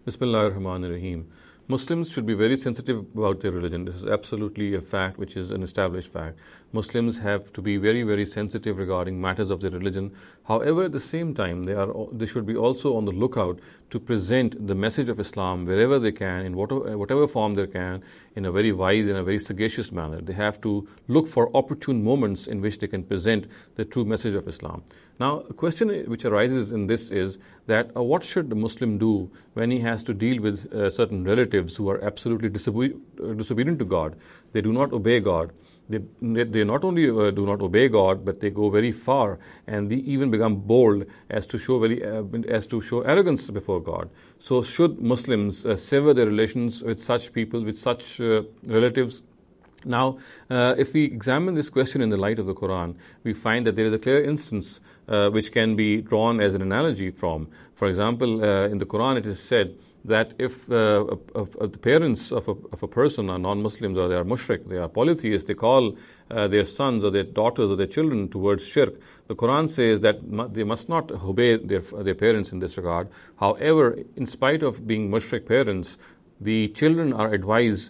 Bismillahir Rahmanir Rahim. Muslims should be very sensitive about their religion. This is absolutely a fact, which is an established fact. Muslims have to be very, very sensitive regarding matters of their religion. However, at the same time, they should be also on the lookout to present the message of Islam wherever they can, in whatever form they can, in a very wise, in a very sagacious manner. They have to look for opportune moments in which they can present the true message of Islam. Now, a question which arises in this is that what should the Muslim do when he has to deal with certain relatives who are absolutely disobedient to God? They do not obey God. They not only do not obey God, but they go very far, and they even become bold as to show arrogance before God. So, should Muslims sever their relations with such people, with such relatives? Now, if we examine this question in the light of the Quran, we find that there is a clear instance which can be drawn as an analogy from. For example, in the Quran it is said that if the parents of a person are non-Muslims, or they are mushrik, they are polytheists, they call their sons or their daughters or their children towards shirk, the Quran says that they must not obey their parents in this regard. However, in spite of being mushrik parents, the children are advised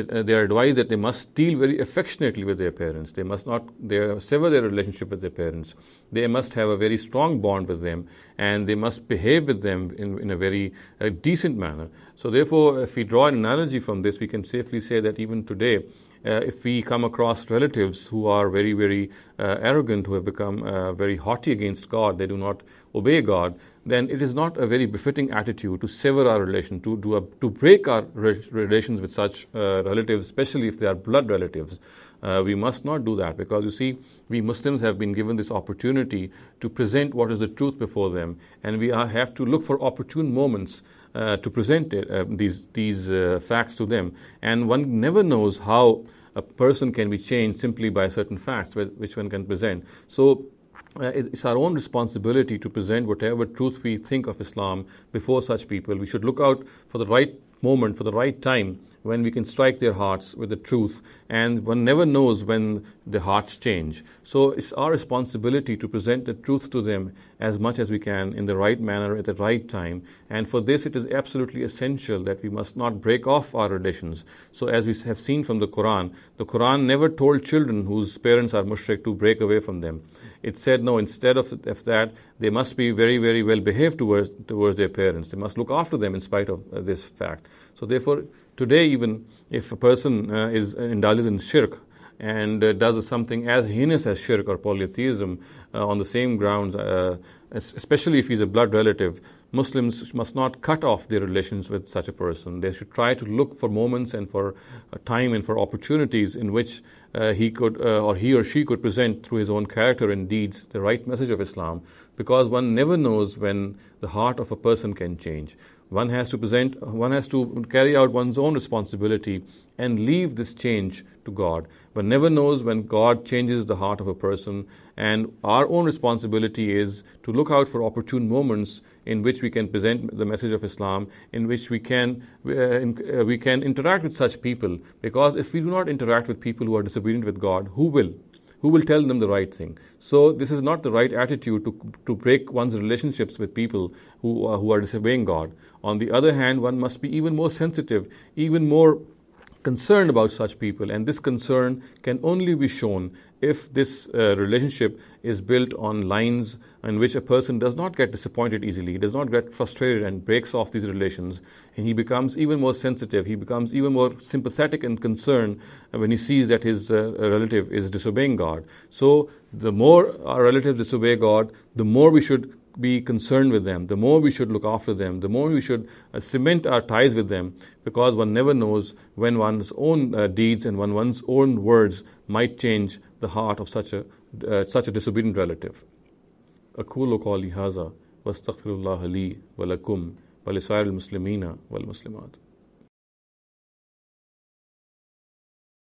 that they must deal very affectionately with their parents. They must not sever their relationship with their parents. They must have a very strong bond with them, and they must behave with them in a very decent manner. So therefore, if we draw an analogy from this, we can safely say that even today, if we come across relatives who are very, very arrogant, who have become very haughty against God, they do not obey God, then it is not a very befitting attitude to sever our relation, to break our relations with such relatives, especially if they are blood relatives. We must not do that, because you see, we Muslims have been given this opportunity to present what is the truth before them, and we have to look for opportune moments to present these facts to them. And one never knows how a person can be changed simply by certain facts which one can present. So it's our own responsibility to present whatever truth we think of Islam before such people. We should look out for the right moment, for the right time, when we can strike their hearts with the truth, and one never knows when the hearts change. So it's our responsibility to present the truth to them as much as we can in the right manner at the right time, and for this it is absolutely essential that we must not break off our relations. So as we have seen from the Quran never told children whose parents are mushrik to break away from them. It said no, instead of that, they must be very, very well behaved towards their parents. They must look after them in spite of this fact. So therefore, today, even if a person indulges in shirk and does something as heinous as shirk or polytheism on the same grounds, especially if he's a blood relative, Muslims must not cut off their relations with such a person. They should try to look for moments and for time and for opportunities in which he or she could present through his own character and deeds the right message of Islam, because one never knows when the heart of a person can change. One has to carry out one's own responsibility and leave this change to God. One never knows when God changes the heart of a person, and our own responsibility is to look out for opportune moments in which we can present the message of Islam, in which we can interact with such people. Because if we do not interact with people who are disobedient with God, who will? Who will tell them the right thing? So this is not the right attitude to break one's relationships with people who are disobeying God. On the other hand, one must be even more sensitive, even more concerned about such people, and this concern can only be shown if this relationship is built on lines in which a person does not get disappointed easily, does not get frustrated and breaks off these relations, and he becomes even more sensitive, he becomes even more sympathetic and concerned when he sees that his relative is disobeying God. So the more our relatives disobey God, the more we should be concerned with them, the more we should look after them, the more we should cement our ties with them, because one never knows when one's own deeds and when one's own words might change the heart of such a disobedient relative. أقول قولي هذا واستغفر الله لي ولكم ولسائر المسلمين والمسلمات.